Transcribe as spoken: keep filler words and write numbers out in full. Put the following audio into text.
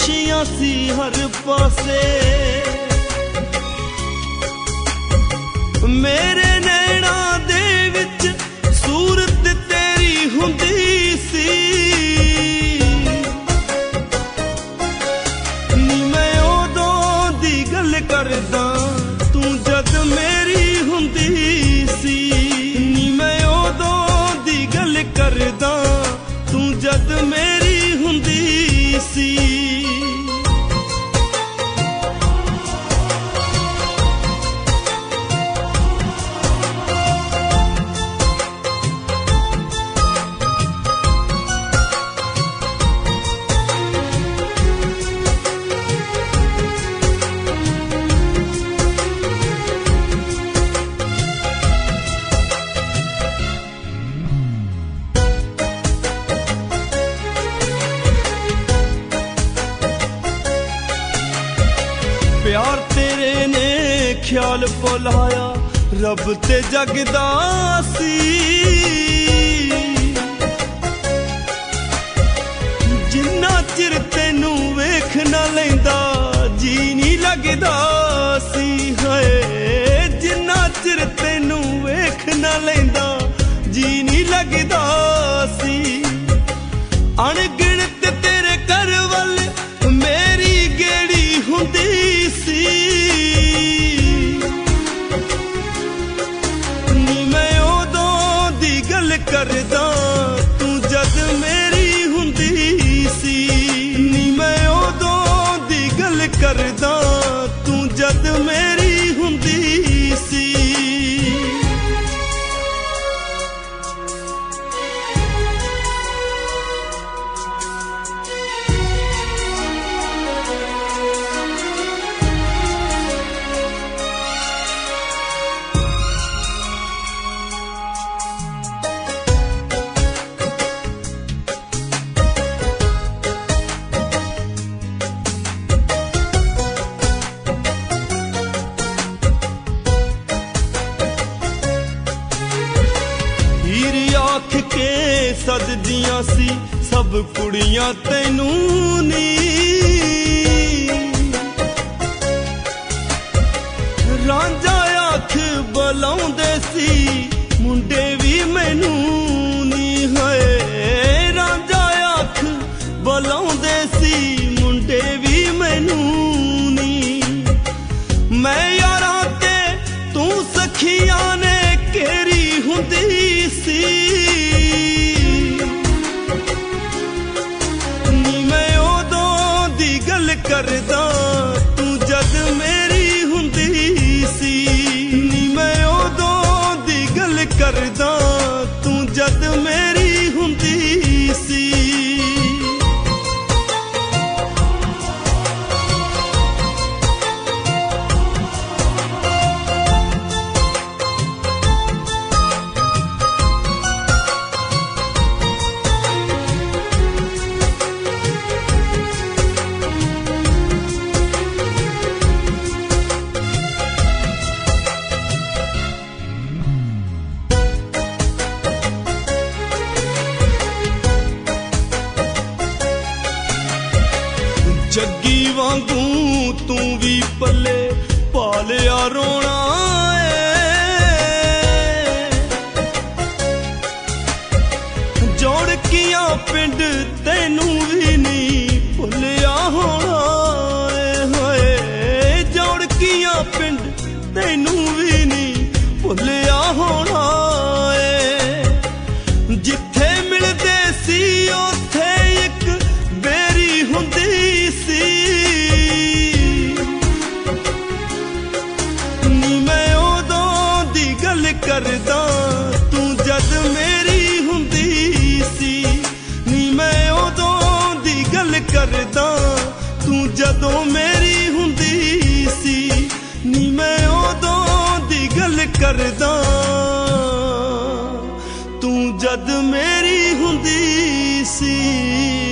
खुशियां सी हर पासे मेरे नैना दे विच सूरत तेरी हुंदी सी नी मैं उदों दी गल करदा तू जद मेरी हुंदी सी नी मैं उदों दी गल करदा तू जद मेरी हुंदी सी प्यार तेरे ने ख्याल भुलाया रब ते जगदा सी जिन्ना चिर तेनू वेख ना लैंदा जी नहीं लगदा सी हाय जिन्ना चिर तेनू वेख ना लैंदा जी नहीं लगदा सी अणगिणत तेरे घर वल मेरी गेड़ी हुंदी सी नी मैं उदों दी गल करदा तू जद मेरी हुंदी सी नी मैं उदों दी गल करदा तू जद मेरी हुंदी सी आख के सजदियां सी सब कुड़ियां तैनू नी रांझा आख बुलाउंदे सी मुंडे भी मैनू नी है रांझा आख बुलाउंदे सी मुंडे भी मैनू नी मैं यारां ते तू सखियां ने केरी हुंदी सी नी मैं उदों दी गल करदा तू जद मेरी हुंदी सी नी मैं उदों दी गल करदा तू जद मेरी हुंदी सी जग्गी वांगू तू भी पल्ले पालिया रोना जोड़कियां पिंड तैनू भी नहीं भुलिया होना है जोड़कियां पिंड तैनू भी नहीं भुलिया होना है जिथे मिलदे सी उथे एक बेरी हुंदी सी नी मैं उदों दी गल करदा तू जद मेरी हुंदी सी नी मैं उदों दी गल करदा तू जदों मेरी हुंदी सी नी मैं उदों दी गल करदा तू जद मेरी हुंदी सी।